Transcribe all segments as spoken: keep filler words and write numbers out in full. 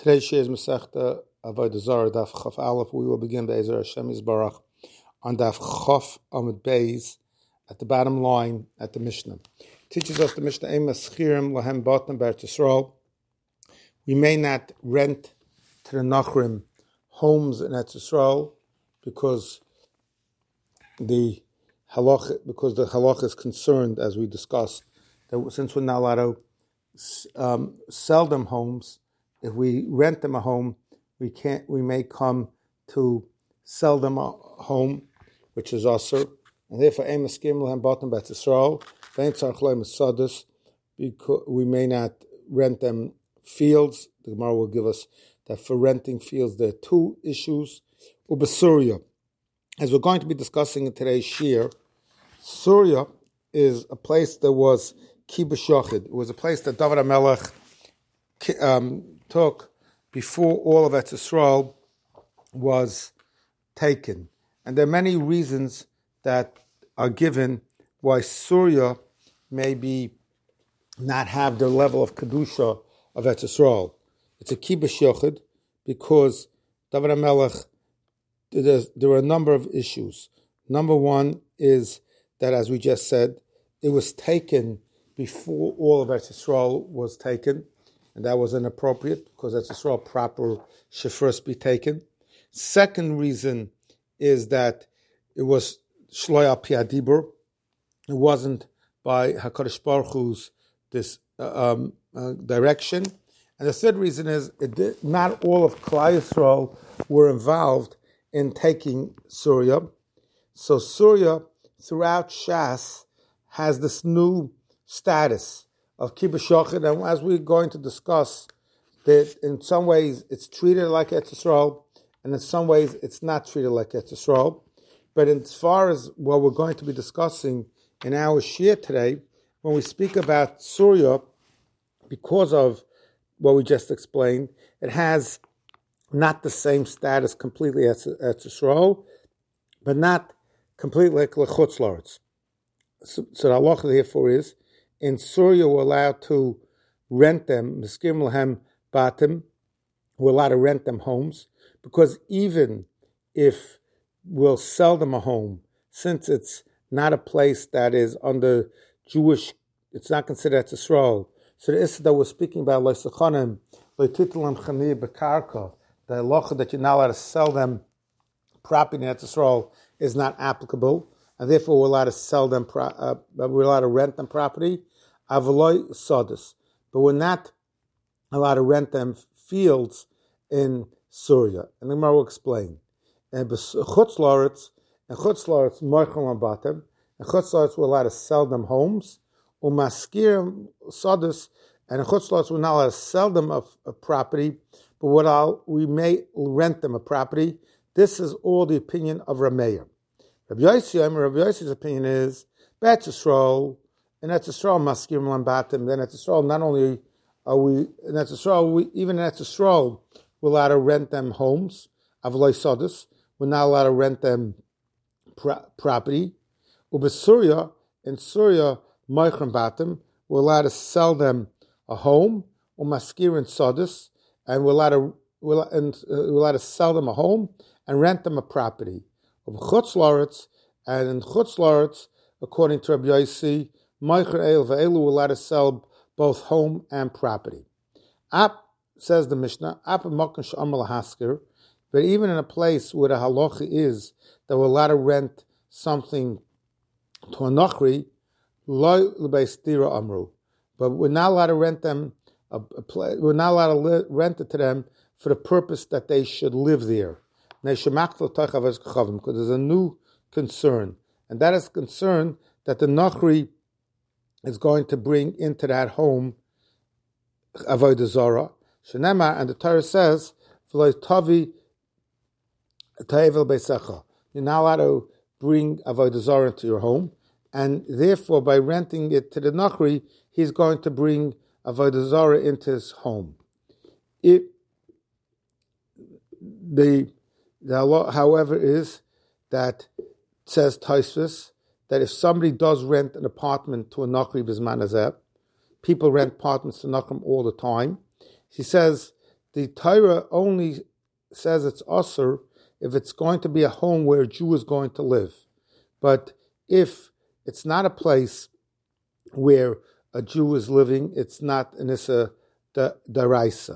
Today's share is Masechta Avodah Zarah Daf Chaf Aleph. We will begin Be'ezer Hashem Yisbarach on Daf Chaf Amud Beis at the bottom line at the Mishnah. It teaches us the Mishnah Ein Maschirim Lahem Batam B'Eretz Yisrael. We may not rent to the Nachrim homes in Eretz Yisrael because the halach because the halach is concerned, as we discussed, that since we're not allowed to um, sell them homes. If we rent them a home, we can't. We may come to sell them a home, which is usher, and therefore ein maskim lahem batam b'Eretz Yisrael. Ve'en tzarich lahem sadas, because we may not rent them fields. The Gemara will give us that for renting fields there are two issues. Ubesuria, as we're going to be discussing in today's shir, Surya is a place that was kibush yachid. It was a place that David HaMelech um, took before all of Eretz Yisrael was taken. And there are many reasons that are given why Surya may be not have the level of Kedusha of Eretz Yisrael. It's a kibush yachid because David HaMelech, there are a number of issues. Number one is that, as we just said, it was taken before all of Eretz Yisrael was taken. And that was inappropriate because Eretz Yisrael proper should first be taken. Second reason is that it was Shloi al Pi Hadibur. It wasn't by HaKadosh Baruch Hu's this uh, um, uh, direction. And the third reason is it did, not all of Klal Yisrael were involved in taking Surya. So Surya throughout Shas has this new status of kibush yachid, and as we're going to discuss, that in some ways it's treated like Eretz Yisrael, and in some ways it's not treated like Eretz Yisrael. But as far as what we're going to be discussing in our shir today, when we speak about Surya, because of what we just explained, it has not the same status completely as Eretz Yisrael, but not completely like L'chutz La'aretz. So, so the halacha therefore is, in Surya, we're allowed to rent them, Meskim Lahem Batim, we're allowed to rent them homes, because even if we'll sell them a home, since it's not a place that is under Jewish, it's not considered Eretz Yisrael. So the issue that we're speaking about, Loisachanim, Loititlam Chani Bekarka, the halacha that you're not allowed to sell them property in Eretz Yisrael is not applicable, and therefore we're allowed to sell them, uh, we're allowed to rent them property. Avaloi Sodus, but we're not allowed to rent them fields in Surya. And the Gemara will explain. And Chutz La'aretz, and Chutz La'aretz Moichel Batem, and Chutz La'aretz we're allowed to sell them homes. Umaskir Sodus, and in Chutz La'aretz we're not allowed to sell them a, a property, but what I'll, we may rent them a property. This is all the opinion of Rameir. Rabbi Yossi, Rabbi Yossi's opinion is B'Eretz Yisrael. In Eretz Yisrael, Maskir Lan Batim. Then Eretz Yisrael, not only are we in Eretz Yisrael, we, even in Eretz Yisrael, we're allowed to rent them homes. Avaloi Sodus, we're not allowed to rent them pro- property. Ubesuria, in Surya, Moichel Batim, we're allowed to sell them a home. Umaskir and Sodus, and we're allowed to we're, and, uh, we're allowed to sell them a home and rent them a property. Chutz La'aretz, and in Chutz La'aretz, according to Rabbi Yossi, Meicher El Ve'elu will allowed to sell both home and property. Ap, says the Mishnah, Ap Makan Sh'amar Lahaskir, but even in a place where the halacha is that we're allowed to rent something to a Nachri, Lo L'Beis Dira Amru, but we're not allowed to rent them, a, a play, we're not allowed to li- rent it to them for the purpose that they should live there. Because there's a new concern, and that is concern that the Nachri is going to bring into that home Avodah Zarah. Shenema, and the Torah says, tavi beisecha. You're not allowed to bring Avodah Zarah into your home, and therefore by renting it to the Nachri, he's going to bring Avodah Zarah into his home. It, the, the law, however, is that says Tosfos, that if somebody does rent an apartment to a Nachri B'zman Hazeh, people rent apartments to Nachrim all the time. He says the Torah only says it's usur if it's going to be a home where a Jew is going to live. But if it's not a place where a Jew is living, it's not an Issa Daraisa.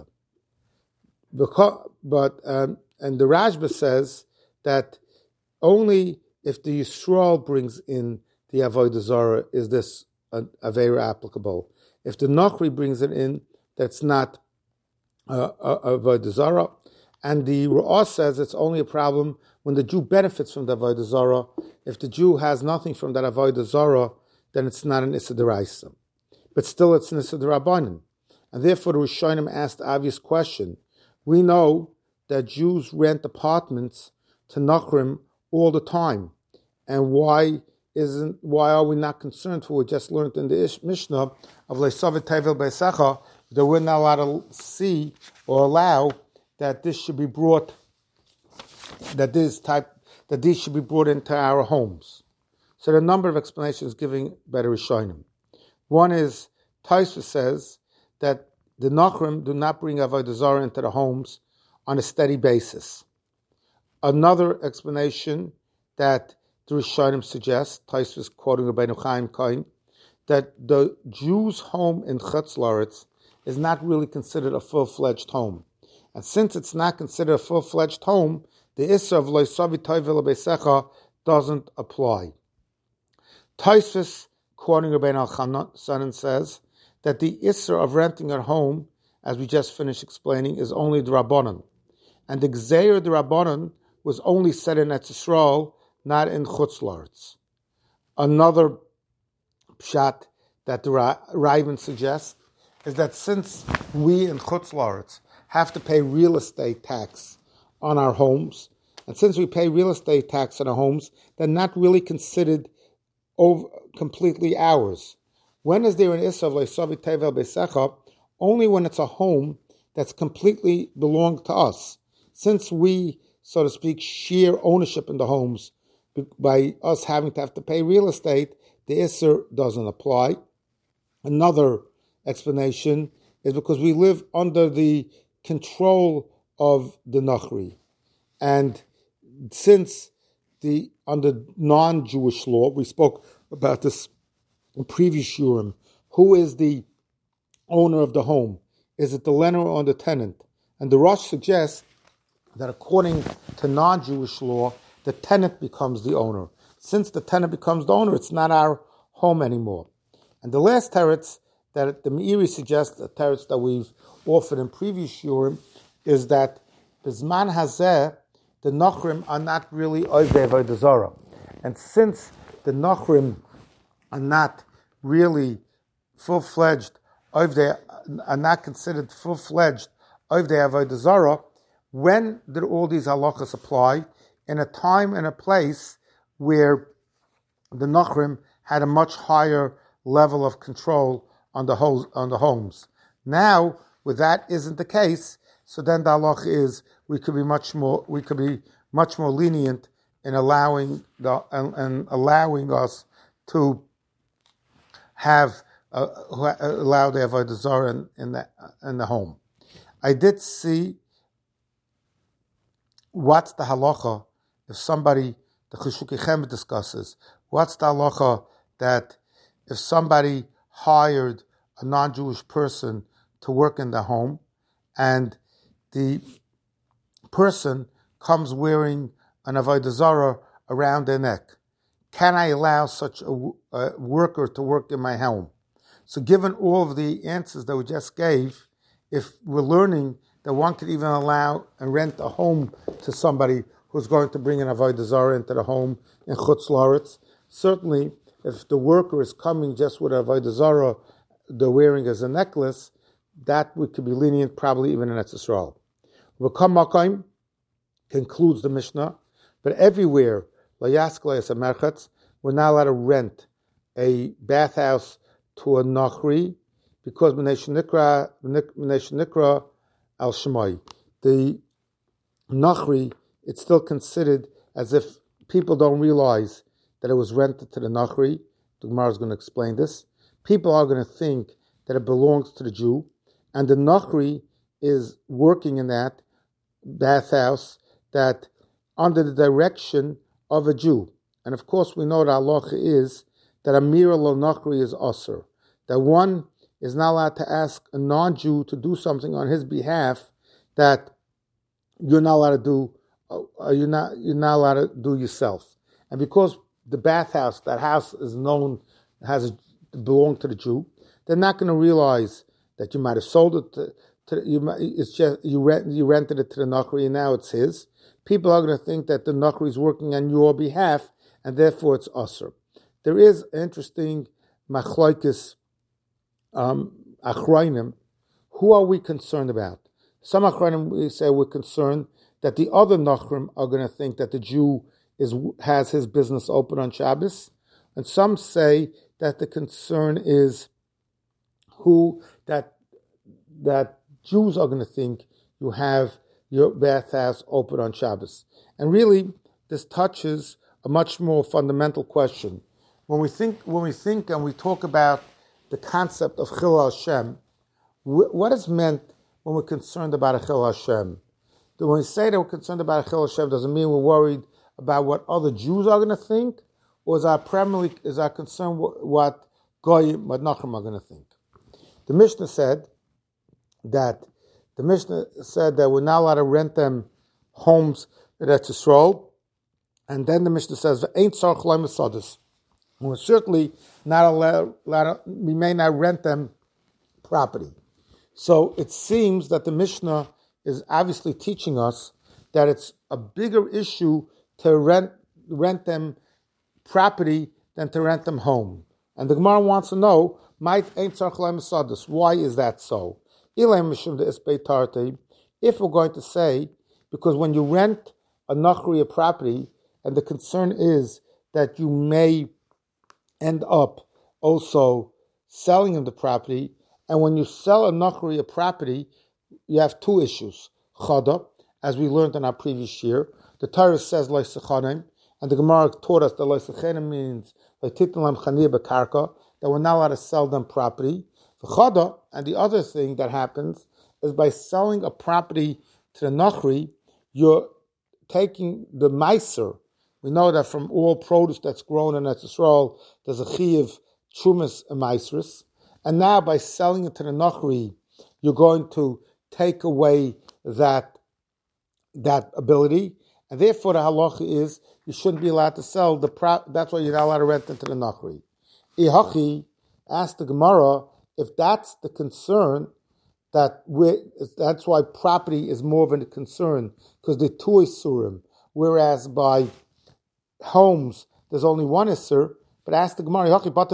But um, and the Rashba says that only if the Yisrael brings in the Avodah Zarah is this a, a very applicable. If the Nochri brings it in, that's not uh, a Avodah Zarah. And the Ra'ah says it's only a problem when the Jew benefits from the Avodah Zarah. If the Jew has nothing from that Avodah Zarah, then it's not an Issa Daraisa. But still it's an Issa Darabanan. And therefore the Rishonim asked the obvious question. We know that Jews rent apartments to Nachrim all the time. And why isn't why are we not concerned for what we just learned in the Ish Mishnah of Leisavet Tevel Beisecha that we're not allowed to see or allow that this should be brought that this type that these should be brought into our homes. So there are a number of explanations giving by the Rishonim. One is Tosfos says that the Nachrim do not bring Avodah Zarah into the homes on a steady basis. Another explanation that the Rishonim suggest, Tosfos quoting Rabbeinu Chaim Cohen, that the Jew's home in Chutz La'aretz is not really considered a full-fledged home. And since it's not considered a full-fledged home, the Issa of Lo Savi Toivel Beisecha doesn't apply. Tosfos, quoting Rabbeinu Chanan, says that the Issa of renting a home, as we just finished explaining, is only the Rabbanan. And the Gzeir the Rabbanan was only said in Eretz Yisrael, not in Chutz La'aretz. Another pshat that the Raven suggests is that since we in Chutz La'aretz have to pay real estate tax on our homes, and since we pay real estate tax on our homes, they're not really considered over, completely ours. When is there an Issa of Leisavi Tevel Beisecha? Only when it's a home that's completely belonged to us. Since we, so to speak, share ownership in the homes by us having to have to pay real estate, the Issa doesn't apply. Another explanation is because we live under the control of the Nachri. And since the under non-Jewish law, we spoke about this in previous Shurim, who is the owner of the home? Is it the lender or the tenant? And the Rosh suggests that according to non-Jewish law, the tenant becomes the owner. Since the tenant becomes the owner, it's not our home anymore. And the last teretz that the Meiri suggests, the teretz that we've offered in previous Shurim, is that Bizman Hazeh, the Nachrim are not really Oivdei Avodah Zarah. And since the Nachrim are not really full-fledged Oivdei, are not considered full-fledged Oivdei Avodah Zarah, when did all these halachas apply? In a time and a place where the Nachrim had a much higher level of control on the ho- on the homes. Now, where that isn't the case, so then the halach is we could be much more we could be much more lenient in allowing the and, and allowing us to have uh, allow the avodah zarah in, in the in the home. I did see what's the halacha if somebody the Cheshukei Chemed discusses what's the halacha that if somebody hired a non-Jewish person to work in the home and the person comes wearing an avodah zarah around their neck, can I allow such a, a worker to work in my home? So given all of the answers that we just gave, if we're learning that one could even allow and rent a home to somebody who's going to bring an avodah zarah into the home in Chutz La'aretz, certainly if the worker is coming just with an avodah zarah they're wearing as a necklace, that we could be lenient, probably even in Eretz Yisrael. V'kam Makom concludes the Mishnah, but everywhere, we're not allowed to rent a bathhouse to a Nachri, because B'nei Nikra al Shemai. The Nachri, it's still considered as if people don't realize that it was rented to the Nachri. The Gemara is going to explain this. People are going to think that it belongs to the Jew, and the Nachri is working in that bathhouse, that under the direction of a Jew. And of course, we know that halacha is that a mira lo nachri is usher, that one is not allowed to ask a non-Jew to do something on his behalf that you're not allowed to do. Uh, you're not you're not allowed to do yourself. And because the bathhouse, that house is known, has a, belonged to the Jew, they're not going to realize that you might have sold it to. to you might, it's just you rent you rented it to the nachri and now it's his. People are going to think that the nachri is working on your behalf, and therefore it's usher. There is an interesting machlokes um, achronim. Who are we concerned about? Some achronim we say we're concerned that the other nachrim are going to think that the Jew is has his business open on Shabbos, and some say that the concern is who that that Jews are going to think you have your bathhouse open on Shabbos. And really, this touches a much more fundamental question. When we think, when we think, and we talk about the concept of Chil Hashem, what is meant when we're concerned about a Chil Hashem? When we say that we're concerned about a Chil Hashem, doesn't mean we're worried about what other Jews are going to think, or is our primarily is our concern what Goyim, what Nachrim are going to think? The Mishnah said that the Mishnah said that we're not allowed to rent them homes at Eretz Yisrael, and then the Mishnah says ain't tzarich lo mesadus. We're certainly not allowed, allowed. We may not rent them property. So it seems that the Mishnah is obviously teaching us that it's a bigger issue to rent rent them property than to rent them home. And the Gemara wants to know, might ain't tzarich lo mesadus. Why is that so? If we're going to say, because when you rent a nachri a property, and the concern is that you may end up also selling him the property, and when you sell a nachri a property, you have two issues. Chada, as we learned in our previous year, the Torah says lo sechanim, and the Gemara taught us that lo sechanim means lo titn lam chaniyah bekarka, that we're not allowed to sell them property. Chada, and the other thing that happens is by selling a property to the nachri, you're taking the meiser. We know that from all produce that's grown in Eretz Yisrael, there's a chiyuv chumas and meisris, and now by selling it to the nachri, you're going to take away that that ability, and therefore the halacha is you shouldn't be allowed to sell the pro- that's why you're not allowed to rent it to the nachri. Ihachi asked the Gemara, if that's the concern, that we that's why property is more of a concern, because they're two isurim, whereas by homes there's only one isur. But ask the Gemara,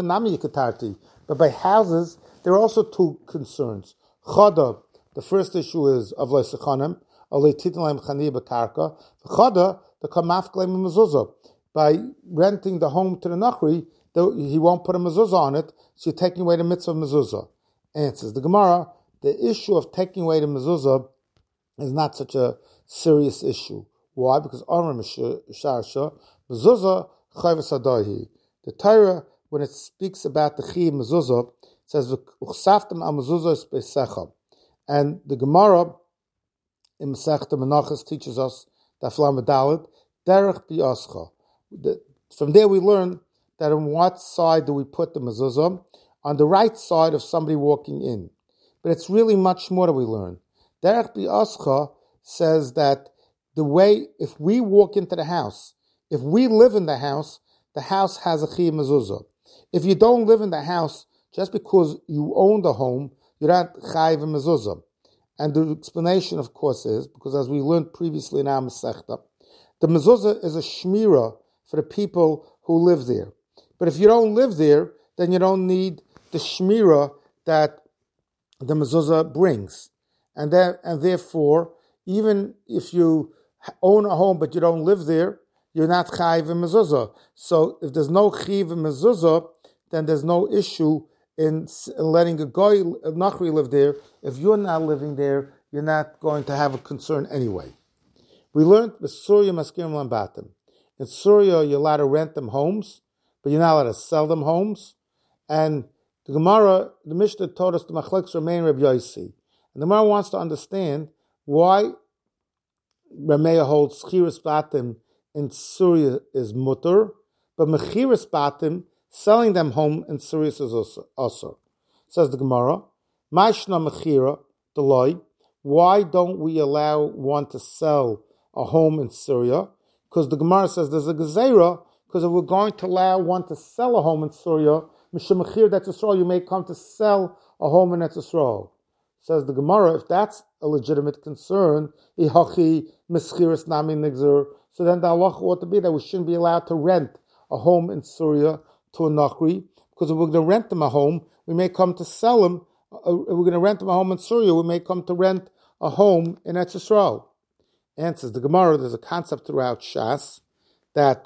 but by houses there are also two concerns. Chada, the first issue is of lo sechanim, olei titn lahem chaniyah bekarka. Chada, the kamaf klei mezuzah. By renting the home to the nachri, he won't put a mezuzah on it, so you're taking away the mitzvah of mezuzah. Answers the Gemara, the issue of taking away the mezuzah is not such a serious issue. Why? Because Amar Sharsha, mezuzah chayvus hadahi. The Torah, when it speaks about the chiyuv mezuzah, it says uchsaftem al mezuzah beisecha. And the Gemara in Masechta Menachos teaches us that Flam Dalet derech biascha. From there we learn that on what side do we put the mezuzah? On the right side of somebody walking in. But it's really much more that we learn. Derech bi'ascha says that the way, if we walk into the house, if we live in the house, the house has a chiyuv mezuzah. If you don't live in the house, just because you own the home, you're not chayiv mezuzah. And the explanation, of course, is, because as we learned previously in our Masechta, the mezuzah is a shmira for the people who live there. But if you don't live there, then you don't need the shmira that the mezuzah brings. And that, and therefore, even if you own a home but you don't live there, you're not chayiv in mezuzah. So if there's no chayiv in mezuzah, then there's no issue in letting a goy, a nachri live there. If you're not living there, you're not going to have a concern anyway. We learned the Surya Maskirim Lambatim. In Surya, you're allowed to rent them homes, but you're not allowed to sell them homes. And the Gemara, the Mishnah taught us the Machlekes Ramein Reb Yossi. And the Gemara wants to understand why Rameya holds Chiras Batim in Surya is mutter, but Mechiras Batim, selling them home in Surya is also. Says the Gemara, Mashna Mechira, Deloy, why don't we allow one to sell a home in Syria? Because the Gemara says there's a Gezerah, because if we're going to allow one to sell a home in Syria, Mishum Mechir, that's Yisrael, you may come to sell a home in Yisrael. Says the Gemara, if that's a legitimate concern, Ihachi Meschiris Nami Nigzer, so then the halacha ought to be that we shouldn't be allowed to rent a home in Syria to a Nachri, because if we're going to rent them a home, we may come to sell them. If we're going to rent them a home in Syria, we may come to rent a home in Eretz Yisrael. Answers the Gemara, there's a concept throughout Shas that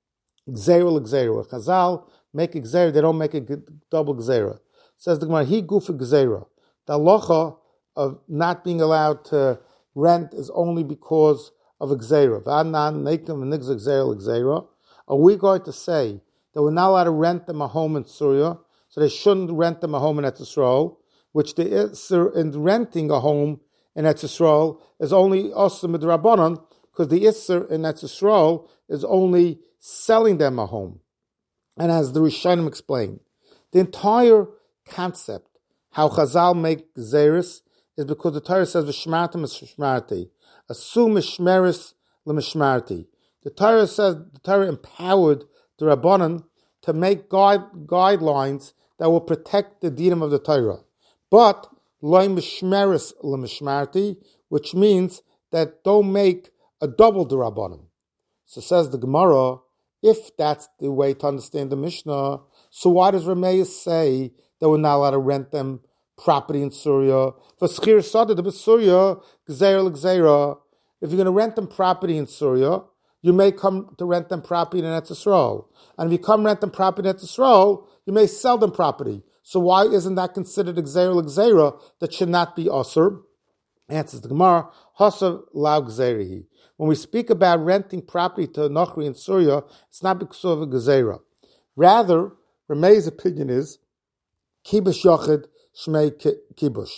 Gzeira l'Gzeira. Chazal make a Gzeira, they don't make a double Gzeira. Says the Gemara, he goof a Gzeira. The halacha of not being allowed to rent is only because of a Gzeira. V'anan nekim v'nigzer Gzeira l'Gzeira. Are we going to say that we're not allowed to rent them a home in Syria, so they shouldn't rent them a home in Eretz Yisrael, which the Isser in renting a home in Eretz Yisrael is only Osir Midrabanan, because the Isser in Eretz Yisrael is only selling them a home. And as the Rishonim explained, the entire concept, how Chazal make Gezeris, is because the Torah says, V'shmartim v'shmarti, assume mishmeris l'mishmarti. The Torah says, the Torah empowered the Rabbanan to make guide, guidelines that will protect the dinim of the Torah. But, loy mishmeris l'mishmarti, which means that don't make a double D'Rabbanan. So says the Gemara, if that's the way to understand the Mishnah, so why does Rameya say that we're not allowed to rent them property in Syria? For Schir Sada, the Syria, Gzeira l'Gzeira. If you're going to rent them property in Syria, you may come to rent them property in Eretz Yisrael. And if you come rent them property in Eretz Yisrael, you may sell them property. So why isn't that considered a Gzeira l'Gzeira that should not be Asr? Answers the Gemara, Hasav lau Gzeirihi. When we speak about renting property to a Nachri in Syria, it's not because of a Gezeira. Rather, Rameya's opinion is Kibush Yochid Shmei Kibush.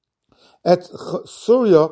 Et Syria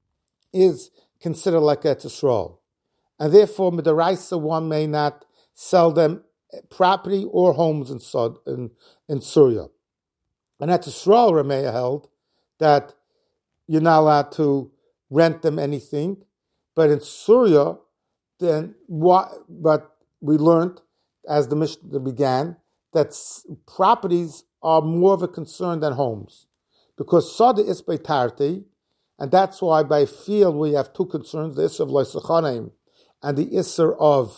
is considered like Eretz Yisrael, and therefore Midaraisa one may not sell them property or homes in in, in Syria. And Eretz Yisrael, Rameya held that you're not allowed to rent them anything. But in Syria, then what? But we learned, as the Mishnah began, that properties are more of a concern than homes, because Sada is beitarti, and that's why by field we have two concerns: the Isser of Loisachanim and the Isser of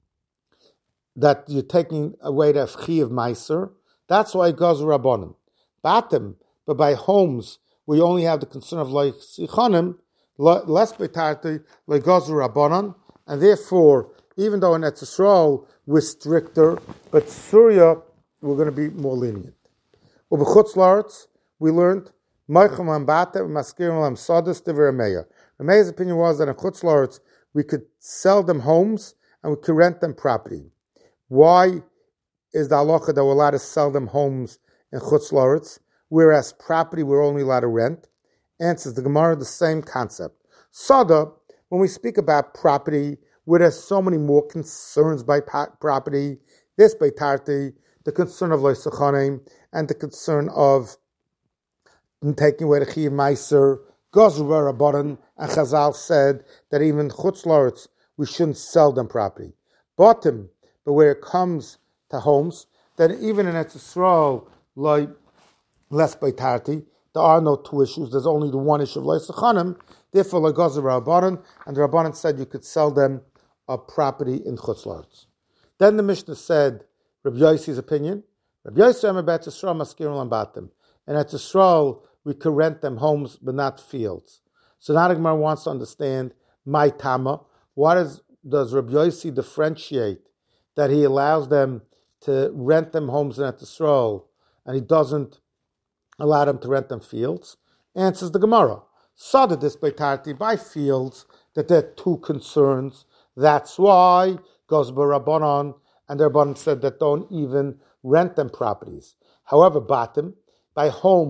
that you're taking away the Chi of Meiser. That's why it goes Rabbanim. Batim, but by homes we only have the concern of Loisachanim. Less betarti legazu rabbanon, and therefore, even though in Eretz Yisrael we're stricter, but Syria we're going to be more lenient. Well, b'chutz la'aretz we learned Meicham ambate maskirim lam sadus divrei Rameya. Rameya's opinion was that in chutz la'aretz we could sell them homes and we could rent them property. Why is the halacha that we're allowed to sell them homes in chutz la'aretz, whereas property we're only allowed to rent? Answers the Gemara the same concept. Sada, when we speak about property, where there's so many more concerns by property, this by tarti, the concern of loisachanim, and the concern of taking away the chiv meiser, gozra rabbanan, and Chazal said that even chutz la'aretz we shouldn't sell them property. Bottom, but where it comes to homes, then even in Eretz Yisrael, like less by tarti, there are no two issues. There's only the one issue of loisachanim. Therefore, lagazar rabbanan, and the rabbanan said you could sell them a property in chutz la'aretz. Then the Mishnah said Rabbi Yossi's opinion. Rabbi Yossi Amar B'Eretz Yisrael maskirim lambatim. And at Yisrael we could rent them homes, but not fields. So now the Gemara wants to understand my tama. What is, does Rabbi Yossi differentiate that he allows them to rent them homes in Eretz Yisrael, and he doesn't allow them to rent them fields? Answers the Gemara. Sada this beitarti, by fields, that there are two concerns. That's why goes Rabbanon, and the Rabbanon said that don't even rent them properties. However, batim, by homes,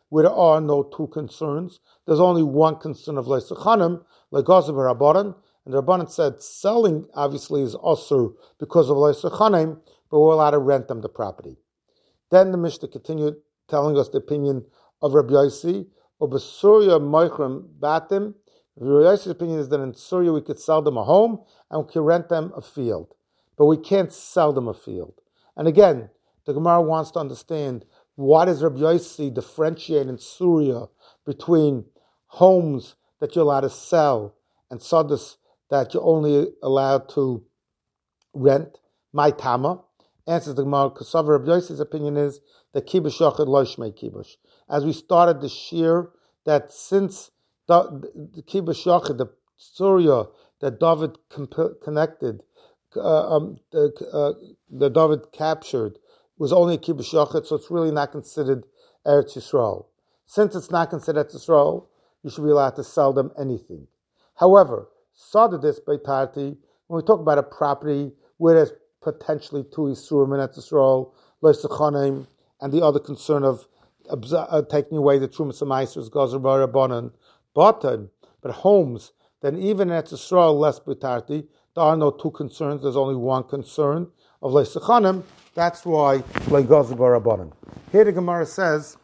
where there are no two concerns. There's only one concern of Leisachanim, like Gazav Rabbanan, and the Rabbanan said selling obviously is usur because of Leisachanim, but we're allowed to rent them the property. Then the Mishnah continued telling us the opinion of Rabbi Yossi, or Besurya Moichrim Batim. Rabbi Yossi's opinion is that in Surya we could sell them a home and we could rent them a field, but we can't sell them a field. And again, the Gemara wants to understand, why does Rabbi Yossi differentiate in Surya between homes that you're allowed to sell and sadas that you're only allowed to rent? My Tama answers the Gemara, because Rabbi Yossi's opinion is that kibush yachid lo shmei kibush. As we started the shir, that since the, the kibush yachid, the Surya that David comp- connected, uh, um, the, uh, the David captured, was only a kibush yachid, so it's really not considered Eretz Yisrael. Since it's not considered Eretz Yisrael, you should be allowed to sell them anything. However, Sadadis Beitarti, when we talk about a property where there's potentially two Yisurim in Eretz Yisrael, Leisachanim, and the other concern of uh, taking away the Trumas Amaisers, Gazer Bar Rabbanan, but, um, but homes, then even in Eretz Yisrael, less Beitarti, there are no two concerns, there's only one concern of Leisachanim. That's why Leigazer Bar Rabbanan. Here the Gemara says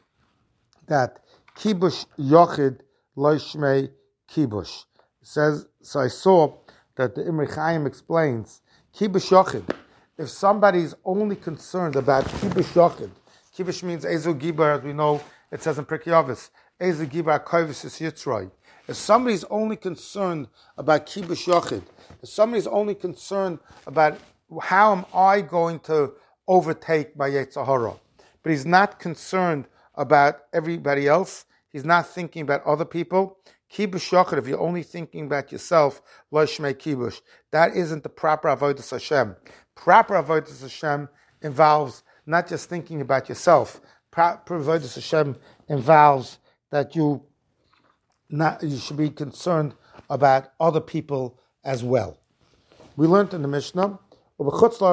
that Kibush Yochid Lo Shmei Kibush. It says, so I saw that the Imri Chaim explains, Kibush Yochid, if somebody's only concerned about Kibush Yochid, Kibush means Ezu Gibar, as we know, it says in Pirkei Avos, Ezu Gibar Kovis is Yitzray. If somebody's only concerned about Kibush Yochid, if somebody's only concerned about how am I going to overtake my Yetzer Hara, but he's not concerned about everybody else, he's not thinking about other people, Kibush Yochid, if you're only thinking about yourself, Lo Shmei Kibush, that isn't the proper Avodas Hashem. Proper Avodas Hashem involves not just thinking about yourself. Proper Avodas Hashem involves that you not you should be concerned about other people as well. We learned in the Mishnah, but in Chutz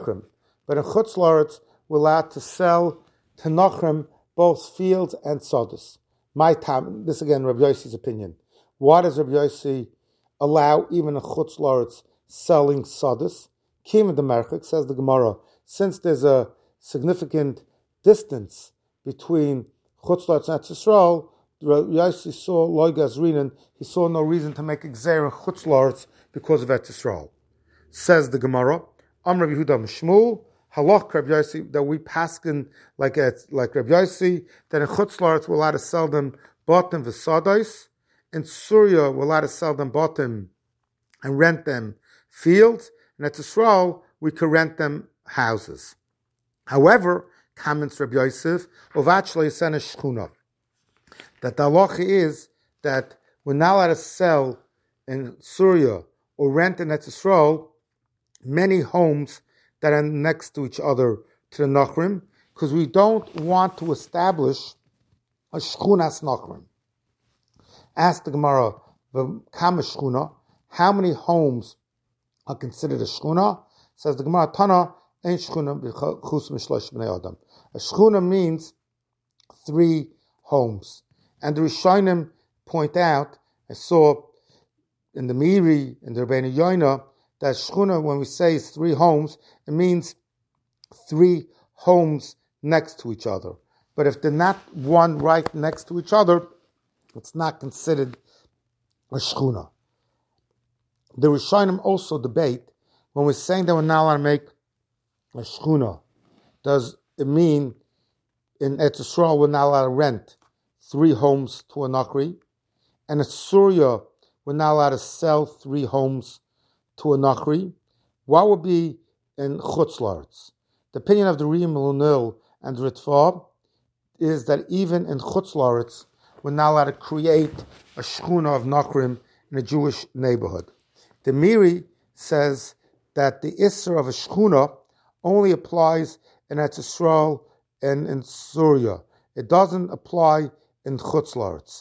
La'aretz we're allowed to sell to Nachrim both fields and sodas. My time, this again, Rabbi Yossi's opinion. Why does Rabbi Yossi allow even a Chutz La'aretz selling sodas? Kim the Merchik, says the Gemara, since there's a significant distance between Chutz La'aretz and Yisrael, Rabbi Yossi saw Loi Gazrinan, he saw no reason to make Gzeira Chutz La'aretz because of Eretz Yisrael. Says the Gemara, Am Rabbi Yehuda Mishmul, Halach Rabbi Yossi, that we paskin like a, like Rabbi Yossi, that in Chutz La'aretz we're allowed to sell them bottom v'sadais, in Surya we're allowed to sell them bottom and rent them fields, and at Yisrael we could rent them houses. However, comments Rabbi Yosef, Ovachla Yisena Shchuna, that the halacha is that we're not allowed to sell in Surya or rent in Eretz Yisrael many homes that are next to each other to the Nachrim, because we don't want to establish a Shchunas Nachrim. Ask the Gemara, Kama Shchuna, how many homes are considered a Shchuna? Says the Gemara, Tana, Ein Shchuna b'chus mishlosh b'nei Adam. A Shchuna means three homes. And the Rishonim point out, I saw in the Miri, in the Rebbeinu Yoina, that Shchuna, when we say it's three homes, it means three homes next to each other. But if they're not one right next to each other, it's not considered a Shchuna. The Rishonim also debate, when we're saying that we're not allowed to make a Shchuna, does it mean in Eretz Yisrael we're not allowed to rent three homes to a Nachri, and in Surya we're not allowed to sell three homes to a Nachri? What would be in Chutz La'aretz? The opinion of the Riyim Lunil and Ritva is that even in Chutz La'aretz we're not allowed to create a Shchuna of Nachrim in a Jewish neighborhood. The Miri says that the Isser of a Shchuna only applies in Eretz Yisrael and in Surya. It doesn't apply in Chutz La'aretz.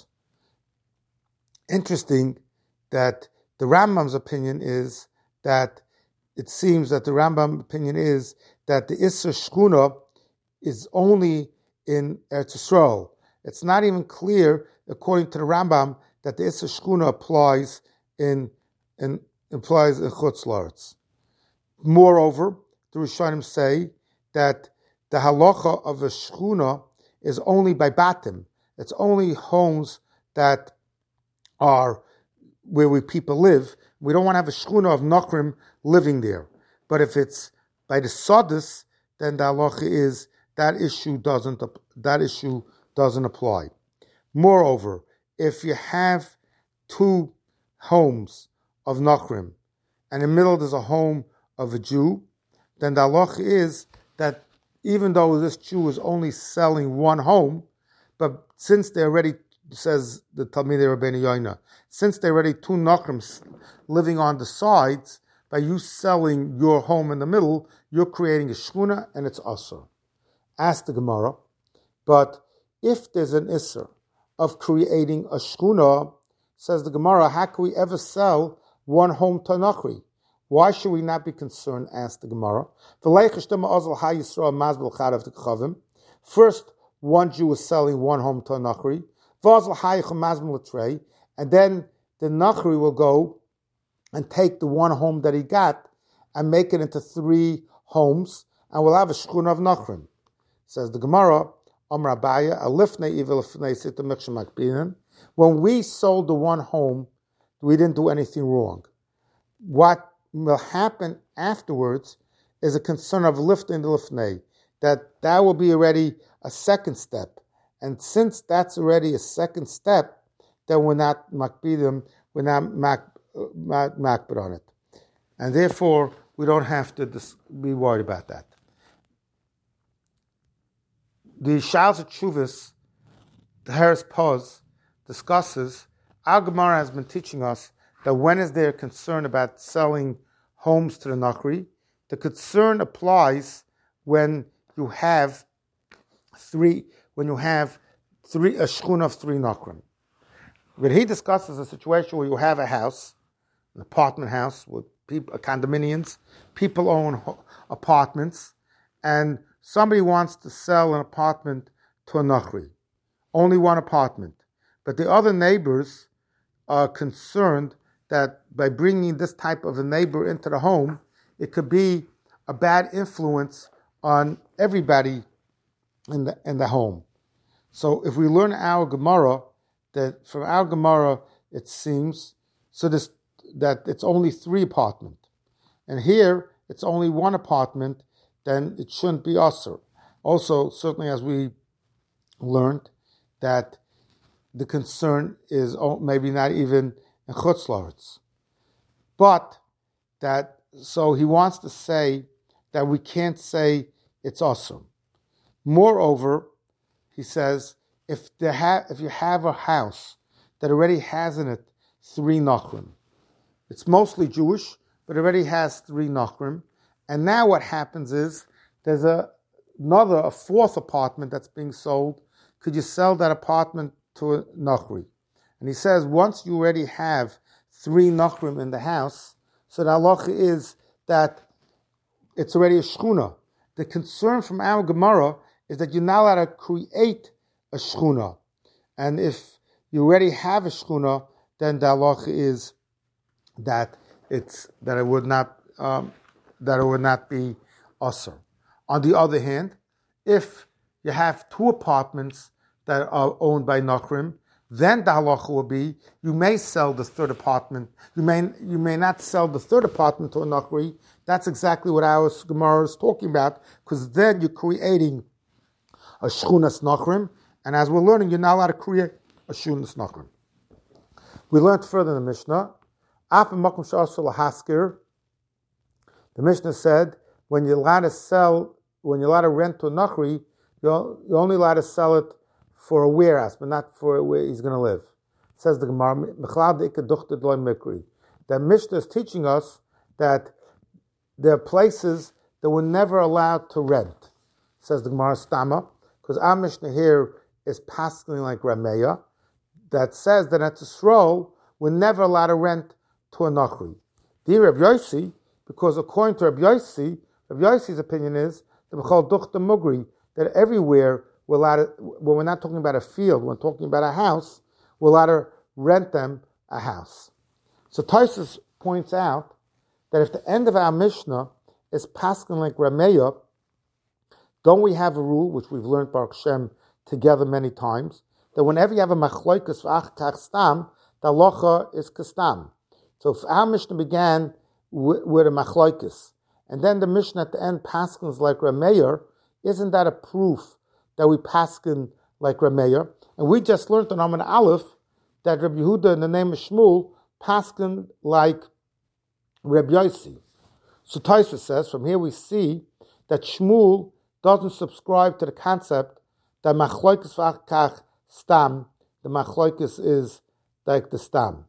Interesting that the Rambam's opinion is that it seems that the Rambam opinion is that the Isser Shchuna is only in Eretz Yisrael. it's not even clear, according to the Rambam, that the Issa Shchuna applies in, in implies in Chutz La'aretz. Moreover, the Rishonim say that the halacha of a Shchuna is only by Batim. It's only homes that are where we people live. We don't want to have a Shchuna of Nachrim living there. But if it's by the Sadis, then the halacha is that issue doesn't that issue doesn't apply. Moreover, if you have two homes of Nachrim, and in the middle there's a home of a Jew, then the halacha is that even though this Jew is only selling one home, but since they already, says the Talmidei Rabbeinu Yoina, since they're already two Nachrim living on the sides, by you selling your home in the middle, you're creating a Shchuna and it's Asur. Ask the Gemara, but if there's an Isser of creating a Shchuna, says the Gemara, how can we ever sell one home to a Nachri? Why should we not be concerned? Asked the Gemara. First, one Jew is selling one home to a Nachri, and then the Nachri will go and take the one home that he got and make it into three homes, and we'll have a Shchuna of Nachrim. Says the Gemara, when we sold the one home, we didn't do anything wrong. What will happen afterwards is a concern of lifting the lifnei, that that will be already a second step. And since that's already a second step, then we're not makbidim, we're not mak, mak, makbid on it. And therefore, we don't have to dis- be worried about that. The Shals of Chuvas, the Harris Paz, discusses, our Gemara has been teaching us that when is there concern about selling homes to the Nachri, the concern applies when you have three, when you have three, a Shchuna of three Nachrim. But he discusses a situation where you have a house, an apartment house with people, condominiums, people own apartments, and somebody wants to sell an apartment to a Nachri. Only one apartment. But the other neighbors are concerned that by bringing this type of a neighbor into the home, it could be a bad influence on everybody in the in the home. So if we learn our Gemara, that from our Gemara it seems so this that it's only three apartment, and here it's only one apartment, then it shouldn't be Asur. Also, certainly as we learned, that the concern is maybe not even in Chutz La'aretz. But that, so he wants to say that we can't say it's Asur. Moreover, he says, if they ha- if you have a house that already has in it three Nachrim, it's mostly Jewish, but already has three Nachrim, and now what happens is there's a, another, a fourth apartment that's being sold. Could you sell that apartment to a Nachri? And he says, once you already have three Nachrim in the house, so the halacha is that it's already a Shchuna. The concern from our Gemara is that you're not allowed to create a Shchuna. And if you already have a Shchuna, then the halacha is that it's that it would not um, that it would not be Asur. On the other hand, if you have two apartments that are owned by Nachrim, then the halacha will be you may sell the third apartment. You may you may not sell the third apartment to a Nachri. That's exactly what our Gemara is talking about, because then you're creating a Shchunas Nachrim, and as we're learning, you're not allowed to create a Shchunas Nachrim. We learned further in the Mishnah. The Mishnah said when you're allowed to sell, when you're allowed to rent to a Nachri, you're, you're only allowed to sell it for a warehouse, but not for where he's going to live. It says the Gemara, that Mishnah is teaching us that there are places that we're never allowed to rent. It says the Gemara Stama, because our Mishnah here is passing like Rameya, that says that at Yisrael, we're never allowed to rent to a Nachri. The Rabbi Yossi, because according to Rabbi Yossi, Rabbi Yossi's opinion is the B'chol Duchta Mugri, that everywhere we're allowed to, when we're not talking about a field, when we're talking about a house, we're allowed to rent them a house. So Tosfos points out that if the end of our Mishnah is paskin like Rameya, don't we have a rule, which we've learned Baruch Shem together many times, that whenever you have a machloikus v'ach kach stam, the halacha is kastam. So if our Mishnah began with, with a machloikus, and then the Mishnah at the end paskins like Rameya, isn't that a proof that we paskin like Rameya? And we just learned on Amud Aleph that Rabbi Yehuda in the name of Shmuel paskin like Rabbi Yossi. So Tosfos says, from here we see that Shmuel doesn't subscribe to the concept that machloikus v'ach kach stam, the machloikus is like the stam.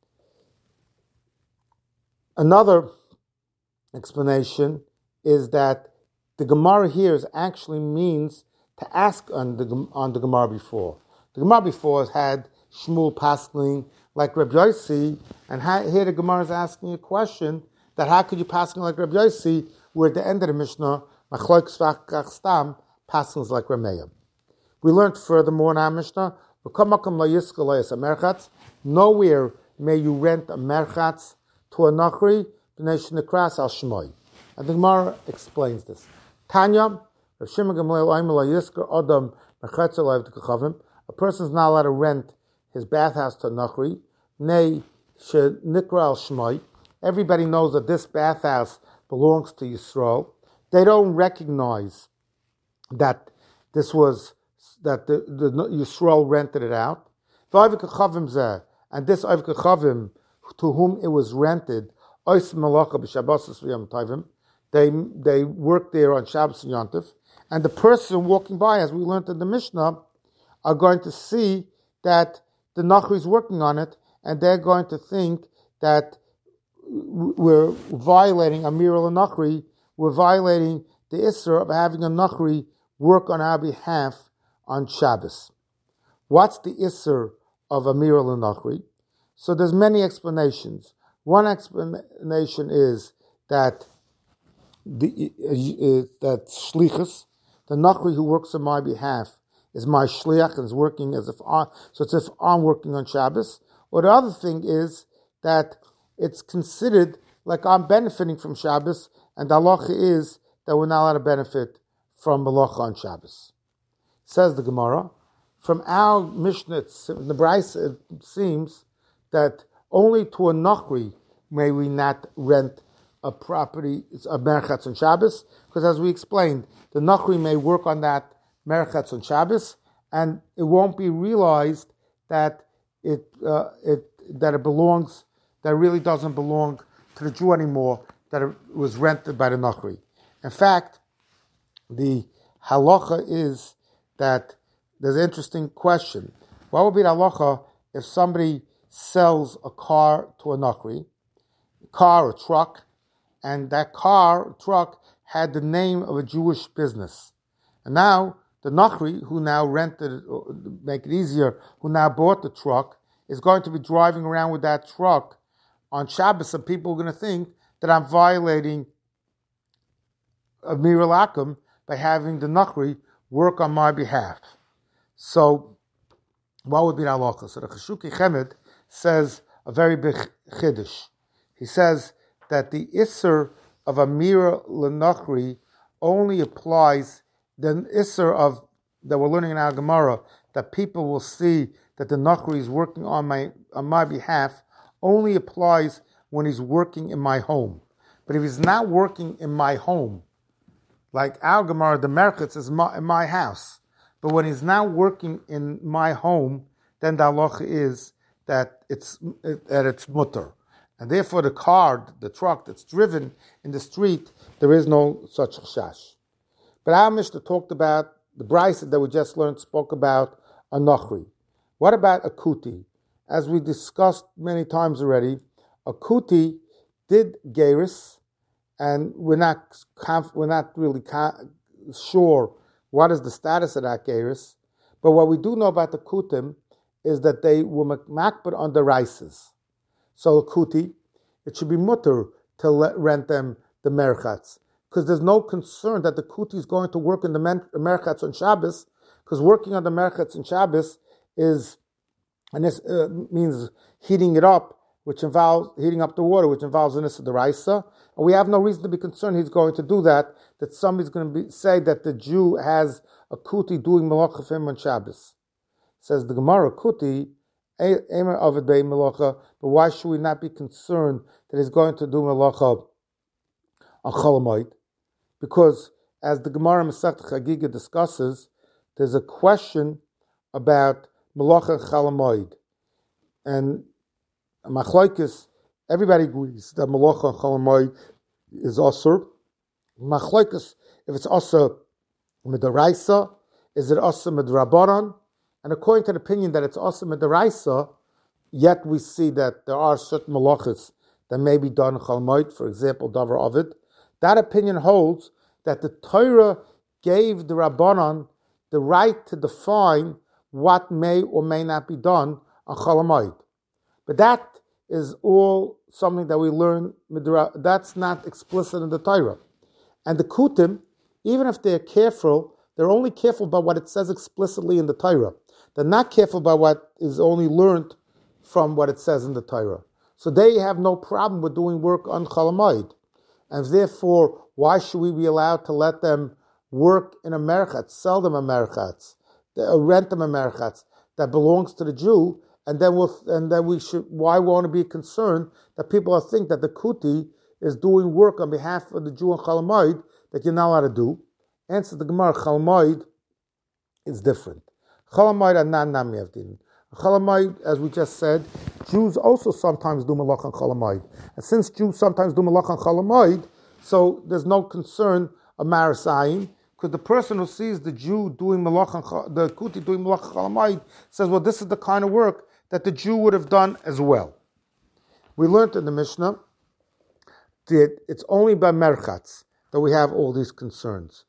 Another explanation is that the Gemara here is actually means to ask on the on the Gemara before. The Gemara before has had Shmuel pasking like Rabbi Yossi, and here the Gemara is asking a question that how could you pasking like Rabbi Yossi, where at the end of the Mishnah, machloikus v'ach kach stam, pasking like Rameya. We learned furthermore in our Mishnah, nowhere may you rent a merchatz to a nachri, and the Gemara explains this. Tanya, a person is not allowed to rent his bathhouse to a nachri. Nay, nikra al shmoi. Everybody knows that this bathhouse belongs to Yisrael. They don't recognize that this was that the, the Yisrael rented it out. And this Oiv Kechavim, to whom it was rented, they they work there on Shabbos and Yontif, and the person walking by, as we learned in the Mishnah, are going to see that the Nachri is working on it, and they're going to think that we're violating Amir al-Nachri, we're violating the Isser of having a Nachri work on our behalf on Shabbos. What's the Isser of Amir al-Nachri? So there's many explanations. One explanation is that the uh, that shlichus, the nachri who works on my behalf, is my shliach and is working as if on, so it's as if I'm working on Shabbos. Or the other thing is that it's considered like I'm benefiting from Shabbos, and the halacha is that we're not allowed to benefit from malacha on Shabbos. Says the Gemara, from our Mishnah, the Bryce, it seems that only to a nachri may we not rent a property, a merchatz on Shabbos, because as we explained, the nachri may work on that merchatz on Shabbos, and it won't be realized that it uh, it that it belongs, that it really doesn't belong to the Jew anymore, that it was rented by the nachri. In fact, the halacha is that there's an interesting question. What would be the halacha if somebody sells a car to a nachri, car or truck, and that car or truck had the name of a Jewish business, and now the nachri, who now rented it, or make it easier, who now bought the truck, is going to be driving around with that truck on Shabbos, and people are going to think that I'm violating Amir al-Akum by having the nachri work on my behalf. So, what would be the halacha? So the Cheshuki Chemed says a very big chiddush. He says that the Isser of Amir l'Nachri only applies, the Isser of that we're learning in our Gemara, that people will see that the Nachri is working on my on my behalf, only applies when he's working in my home. But if he's not working in my home, like our Gemara, the Merchatz is my, in my house, but when he's not working in my home, then the halacha is that it's that it's mutter, and therefore the car, the truck that's driven in the street, there is no such chashash. But our Mishnah talked about the brisa that we just learned, spoke about a nachri. What about a kuti? As we discussed many times already, a kuti did geirus, and we're not we're not really sure what is the status of that geirus. But what we do know about the kutim is that they were makbid on the rices. So a kuti, it should be mutter to let, rent them the merchatz, because there's no concern that the kuti is going to work in the merchatz on Shabbos, Because working on the merchatz in Shabbos is, and this uh, means heating it up, which involves heating up the water, which involves an issa d'oraisa. And we have no reason to be concerned he's going to do that, that somebody's going to be, say that the Jew has a kuti doing malacha for him on Shabbos. Says the Gemara, kuti, Emer Ovid Bei Melacha, but why should we not be concerned that he's going to do Melacha on Chol Hamoed? Because as the Gemara Masechet Chagiga discusses, there's a question about Melacha and Chol Hamoed. And Machlokes, everybody agrees that Melacha and Chol Hamoed is Asur. Machlokes, if it's Asur Midoraisa, is it Asur Midrabanan? And according to the opinion that it's also Midaraisa, yet we see that there are certain malachas that may be done in Chol Hamoed, for example, Davar Ovid. That opinion holds that the Torah gave the Rabbanan the right to define what may or may not be done on Chol Hamoed. But that is all something that we learn, that's not explicit in the Torah. And the Kutim, even if they're careful, they're only careful about what it says explicitly in the Torah. They're not careful about what is only learned from what it says in the Torah. So they have no problem with doing work on Chol Hamoed. And therefore, why should we be allowed to let them work in a merchatz, sell them a merchatz, rent them a merchatz that belongs to the Jew, and then we'll, and then we should, why want to be concerned that people think that the kuti is doing work on behalf of the Jew on Chol Hamoed that you're not allowed to do? Answer the Gemara, Chol Hamoed is different. Chol Hamoed are not nami avdin. Chol Hamoed, as we just said, Jews also sometimes do malach on Chol Hamoed. And since Jews sometimes do malach on Chol Hamoed, so there's no concern of marasayim, because the person who sees the Jew doing malach on the kuti doing malach on Chol Hamoed says, well, this is the kind of work that the Jew would have done as well. We learned in the Mishnah that it's only by merchatz that we have all these concerns.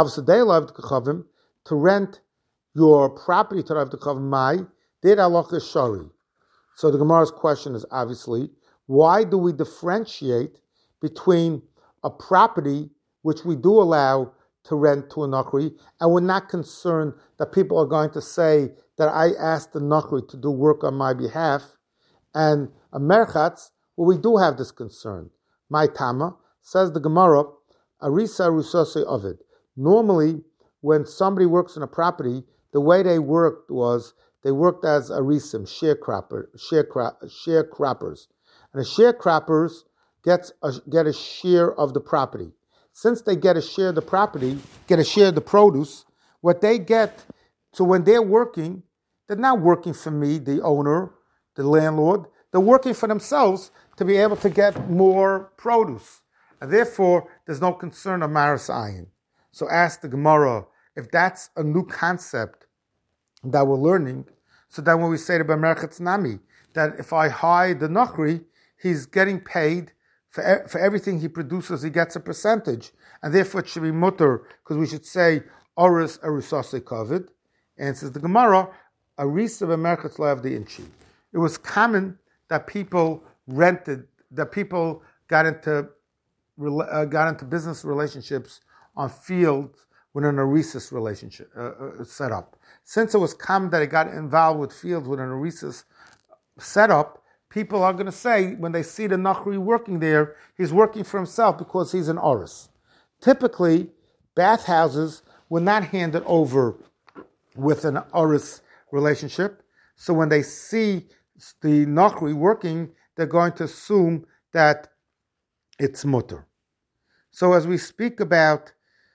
To rent your property to Rav Dekhav Mai, did halacha shari. So the Gemara's question is obviously, why do we differentiate between a property which we do allow to rent to a Nachri, and we're not concerned that people are going to say that I asked the Nachri to do work on my behalf, and a merchatz, well, we do have this concern. My Tama, says the Gemara, Arisa Rusose Ovid. Normally, when somebody works in a property, the way they worked was they worked as arisim, sharecropper, sharecro- sharecroppers. And the sharecroppers gets a, get a share of the property. Since they get a share of the property, get a share of the produce, what they get, so when they're working, they're not working for me, the owner, the landlord, they're working for themselves to be able to get more produce. And therefore, there's no concern of maris ayin. So ask the Gemara, if that's a new concept that we're learning, so then when we say to B'merchatz Nami, that if I hire the Nachri, he's getting paid for, for everything he produces, he gets a percentage. And therefore it should be mutter, because we should say, Oris Arusase Kovid. And says the Gemara, Arisa B'merchatz Lo'avdi Inchi. It was common that people rented, that people got into uh, got into business relationships on fields with an Arisis relationship uh, uh, set up. Since it was common that it got involved with fields with an Arisis setup, people are going to say, when they see the Nachri working there, he's working for himself because he's an Oris. Typically, bathhouses were not handed over with an Oris relationship, so when they see the Nachri working, they're going to assume that it's mutter. So as we speak about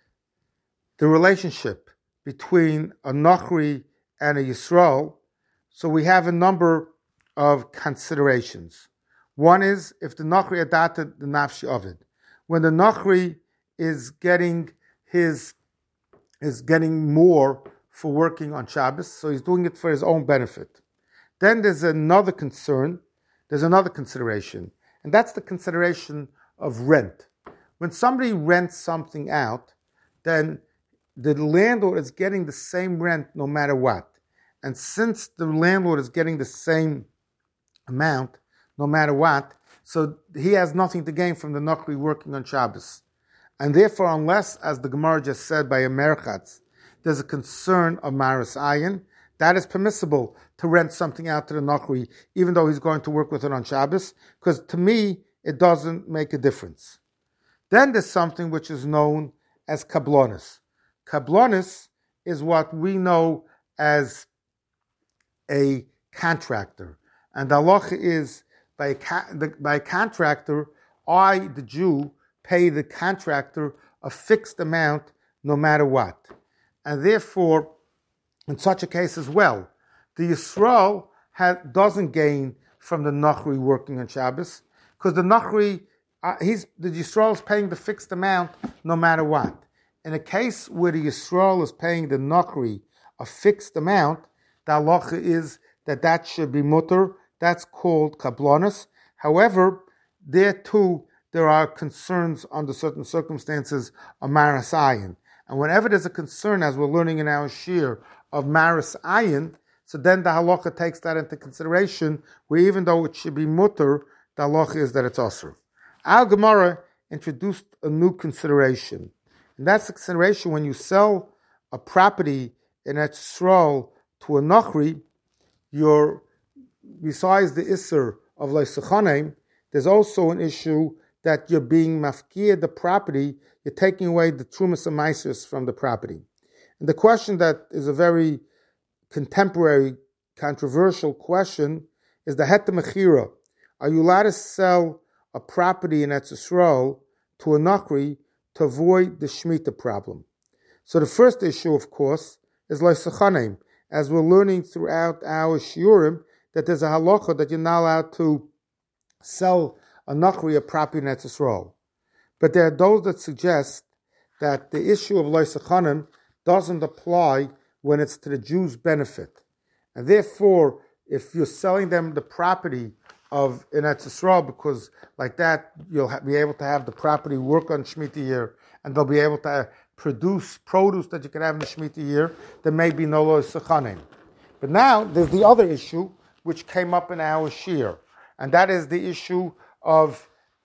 the relationship between a Nachri and a Yisrael, so we have a number of considerations. One is if the Nachri adopted the Nafshi Ovid. When the Nachri is getting his is getting more for working on Shabbos, so he's doing it for his own benefit. Then there's another concern, there's another consideration, and that's the consideration of rent. When somebody rents something out, then the landlord is getting the same rent no matter what. And since the landlord is getting the same amount no matter what, so he has nothing to gain from the Nachri working on Shabbos. And therefore, unless, as the Gemara just said by a merchatz, there's a concern of Maris Ayin, that is permissible to rent something out to the Nachri, even though he's going to work with it on Shabbos, because to me, it doesn't make a difference. Then there's something which is known as kablonis. Kablonis is what we know as a contractor. And the halacha is, by a, the, by a contractor, I, the Jew, pay the contractor a fixed amount no matter what. And therefore, in such a case as well, the Yisrael ha, doesn't gain from the Nachri working on Shabbos, because the Nachri, uh, he's, the Yisrael is paying the fixed amount no matter what. In a case where the Yisrael is paying the Nachri a fixed amount, the halacha is that that should be mutter. That's called kablonis. However, there too, there are concerns under certain circumstances of maris ayin. And whenever there's a concern, as we're learning in our shir, of maris ayin, so then the halacha takes that into consideration, where even though it should be mutter, the halacha is that it's asur. Al Gemara introduced a new consideration. And that's the consideration when you sell a property in Eretz Yisrael to a Nachri, you're, besides the Isser of Leisachanim, there's also an issue that you're being mafkir the property, you're taking away the Trumas and Maisers from the property. And the question that is a very contemporary, controversial question is the Het Mechira. Are you allowed to sell a property in Eretz Yisrael to a Nachri to avoid the Shemitah problem? So the first issue, of course, is Leisachanim. As we're learning throughout our shiurim, that there's a halacha that you're not allowed to sell a Nachri a property in Eretz Yisrael. But there are those that suggest that the issue of Leisachanim doesn't apply when it's to the Jews' benefit. And therefore, if you're selling them the property of in Eretz Yisrael, because like that you'll ha- be able to have the property work on Shemitah year, and they'll be able to produce produce that you can have in the Shemitah year, there may be no Leisachanim. But now there's the other issue which came up in our shir, and that is the issue of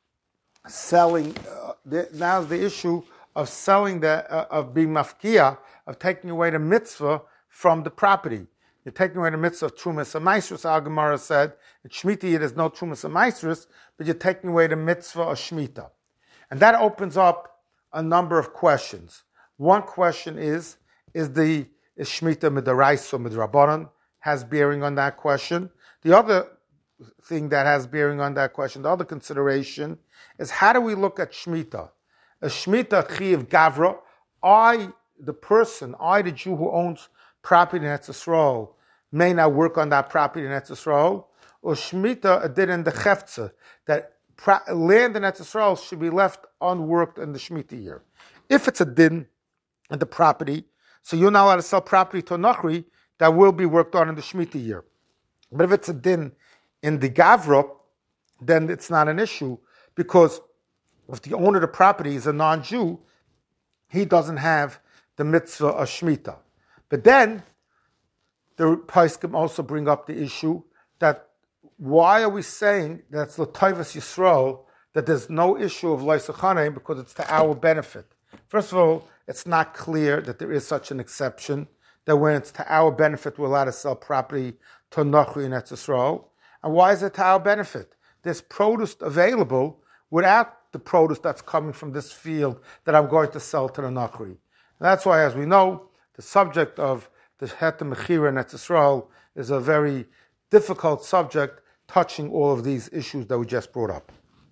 selling. Uh, the, now the issue of selling the uh, of being mafkia, of taking away the mitzvah from the property. You're taking away the mitzvah of Trumas and Maisrus. Our Gemara said in Shemitah there's no Trumas and Maisrus, but you're taking away the mitzvah of Shemitah, and that opens up a number of questions. One question is: Is the is Shemitah midaraisa or midrabanan? Has bearing on that question. The other thing that has bearing on that question, the other consideration, is how do we look at Shemitah? A Shemitah chiv gavra. I, the person, I, the Jew who owns property in Eretz Yisrael, may not work on that property in Eretz Yisrael, or Shemitah a din in the Cheftza, that pra- land in Eretz Yisrael should be left unworked in the Shemitah year. If it's a din in the property, so you're not allowed to sell property to a Nachri, that will be worked on in the Shemitah year. But if it's a din in the Gavra, then it's not an issue, because if the owner of the property is a non-Jew, he doesn't have the mitzvah of Shemitah. But then, the Poskim also bring up the issue that why are we saying that it's L'Toivas Yisrael, that there's no issue of Leisachanim because it's to our benefit? First of all, it's not clear that there is such an exception, that when it's to our benefit, we're allowed to sell property to Nachri in Eretz Yisrael. And why is it to our benefit? There's produce available without the produce that's coming from this field that I'm going to sell to the Nachri. And that's why, as we know, the subject of the Het Mechira in Eretz Yisrael is a very difficult subject, touching all of these issues that we just brought up.